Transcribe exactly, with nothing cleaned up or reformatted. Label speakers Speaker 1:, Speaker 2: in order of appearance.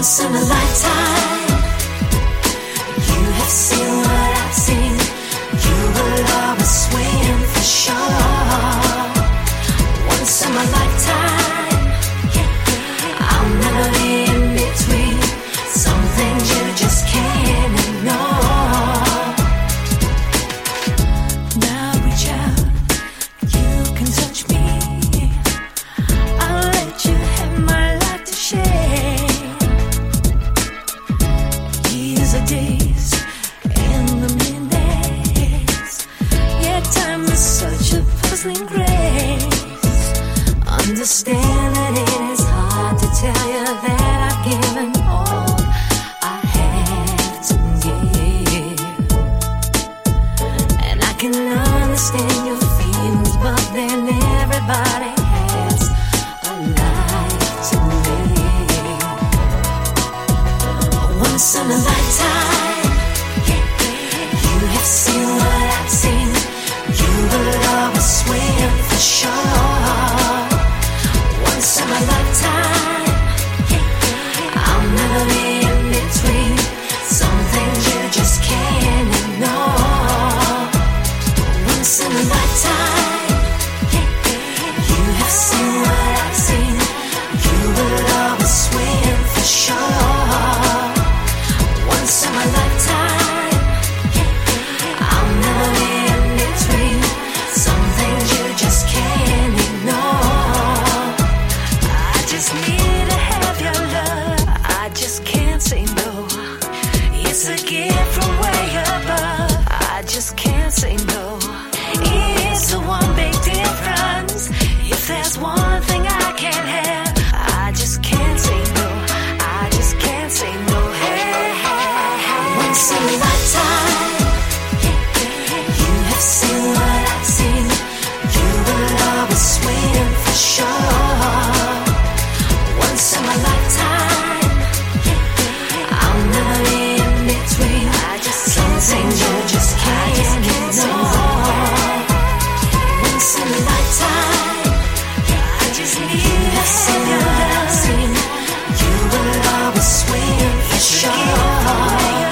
Speaker 1: Once in a lifetime, you have seen what I've seen. You will always swing for sure. Once in my lifetime, I'll never be in between. Some things you just can't ignore. Now reach out, you can touch me. I'll let you have my life to share. Years of days and the minutes. Yeah, time is such a puzzling grace. Understand that it is hard to tell you that I've given all I have to give. And I can understand your feelings, but then everybody has a life to live. Once in a lifetime, you have seen what I've seen. You will always swim for sure. Once in my lifetime, I'll never be in between. Some things you just can't ignore. Once in a lifetime, you have seen what I've seen. You will always swim for sure. Once in my lifetime, I'll never be in between. Some things you just can't ignore. I just need to have your love. I just can't say no. It's a gift from way above. I just can't say no. It's the one big difference. If there's one thing I can't have, I just can't say no. I just can't say no. Hey, hey, hey. Once in a lifetime, you have seen what I've seen. You will always swim for sure. Once in my lifetime, I'll never be in between. I just can't say you just can't ignore. Once in a lifetime, I just need to see what I've seen. You will always swim for sure.